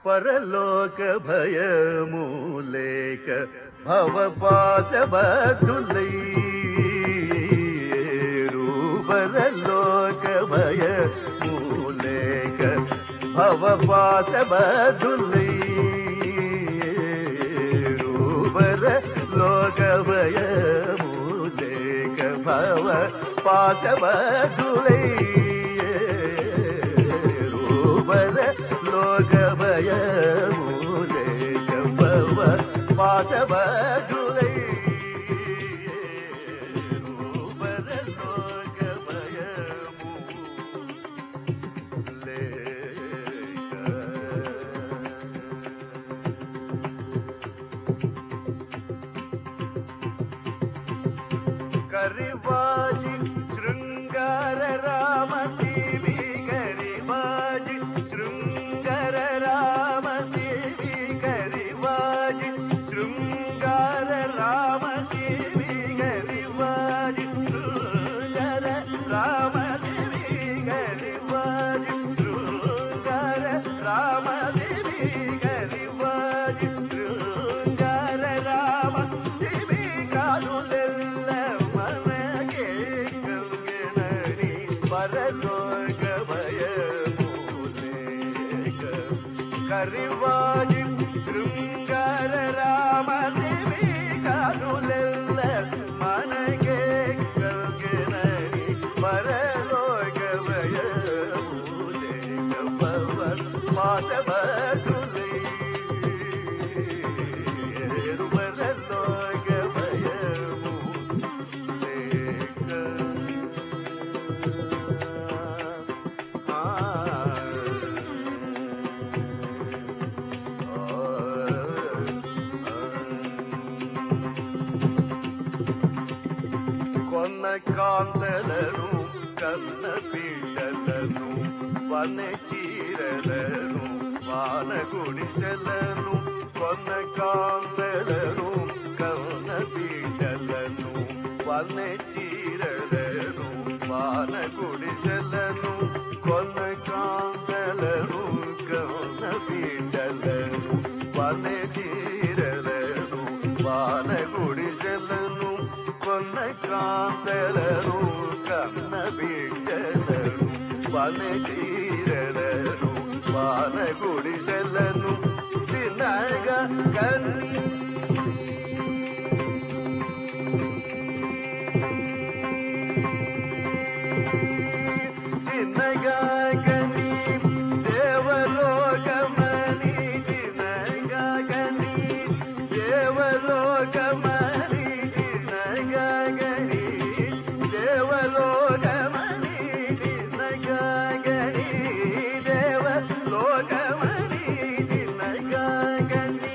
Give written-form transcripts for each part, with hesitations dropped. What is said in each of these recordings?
పరలోక భయము లేక భవపాశబద్ధులైరు పరలోక భయము లేక భవపాశబద్ధులైరు పరలోక భయము లేక భవపాశబద్ధులైరు పరలోక భయము లేక భవపాశబద్ధులైరు పరలోక భయము లేక. కరివాజి శృంగార రామ శివి కరివాజి శృంగార రామ శివి కరివాజి శృంగార రామ శివి కరివాజి శృంగార రామ శివి కరివాజి శృంగార రామ శివి కరివాజి శృంగార రామ శివి కాదులెల్ల మనకే కల్గనని పరలోక భయము లేక కరివాజి శృంగార రామ శివి కాదులెల్ల మనకే కల్గనని పరలోక భయము లేక భవపాశబద్ధులైరు పరలోక భయము లేక. కొన్న కాంతలను కన్న బిడ్డలను వనె చీరలను వాన గుడిసెలను కొన్న కాంతలను కన్న బిడ్డలను వనె చీరలను వాన గుడిసెలను కొన్న కాంతలను కన్న బిడ్డలను వనె చీరలను వాన గుడిసెలను కొన్న కాంతలను కన్న బిడ్డలను వనె చీరలను వాన గుడిసెలను తినగా కన్నీ తినగా కనీ దేవలోకమని తినగా కనీ దేవలోకమని తినగా కనీ దేవలోకమని తినగా కనీ దేవలోకమని తినగా కనీ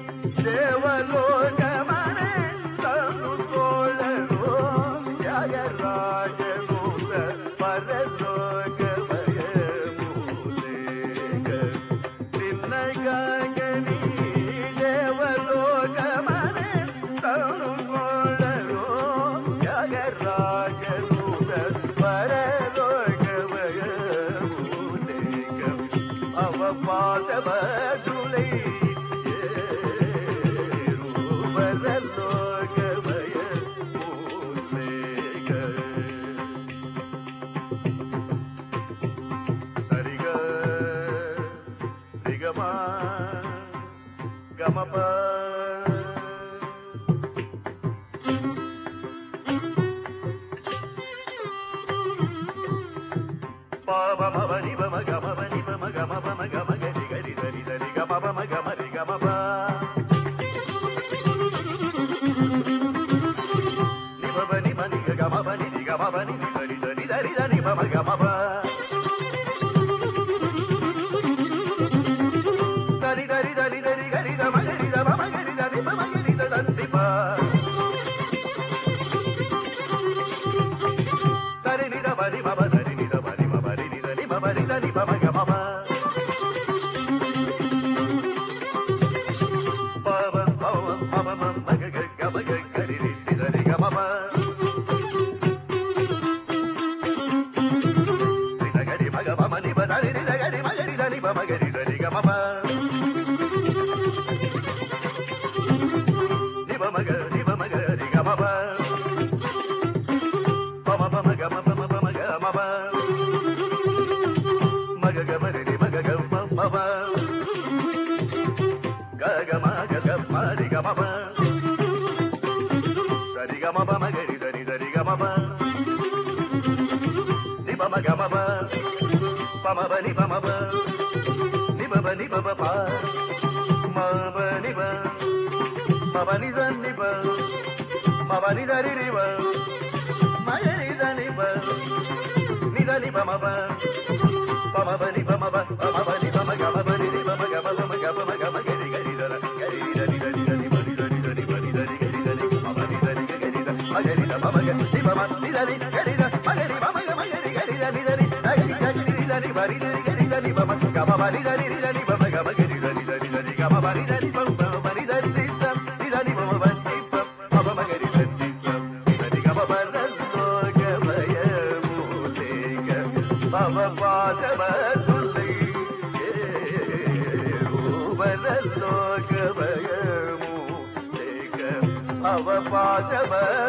దేవలోకమని తనుకోళను త్యాగరాజనుల పరలోక భయము లేక తిన్నగా కనీ దేవలోకమని తనుకోళను త్యాగరాజనుల పరలోక భయము లేక భవపాశబద్ధులైరు పరలోక భయము లేక. సరిగా రిగమా గమప పాపమవని బమ గమవని బమ గమ బమ గమ గరి గరి దరి దరి గమ బమ గమ రి గమ ప నిబని మని గమ బని రి గమ బని దరి దరి దరి దరి బమ గమ ప దరి దరి దరి దరి గరి దమ గరి దమ గరి దరి బమ గరి దంతి ప దరి ని దమ రి బమ దరి ని దమ రి బమ రి ని దని బమ రి దని బమ గమ ప పవం పవం పవం మగ గమ గరి రి దరి గమ ప రి దగరి మగ బమ ని బ దరి రి దగరి మగరి దని బమ గరి దరి గమ ప పమ గగమ గగమ రి గమ ప సరి గమ పమ గరి సరి సరి గమ ప ని పమ గమ ప పమ ప ని పమ ప ని ప ని ప ప మ ప ని ప మ ప ని స ని ప మ ప ని సరి రి ప మ ని స ని ప ని స ని ప మ ప పమ ప ని ప మ ప పమ ప ని ప మ గమ ప ని ని ప మ గమ ప మ గమ మ గమ గరి గరి దర గరి దని దని దని ప ని దని దని ప ని దని గరి దని మ ప ని దని గరి ద మ గరి ద మ మ గరి ని ప మ ని దని గరి ద మ గరి మ మ గమ గరి గరి దని దని గరి గరి దని ప ని దని గరి దని ప మ గమ ప ని దని ని దని ప మ గమ గరి దని దని దని గమ ప ని దని ప మ ని దని ని స ని దని ప మ ప ని ప మ ప మ గరి దని ని స ని దని గమ ప న లో గమయ మూలే గ భవ పాసవ తులై భవ పాసవ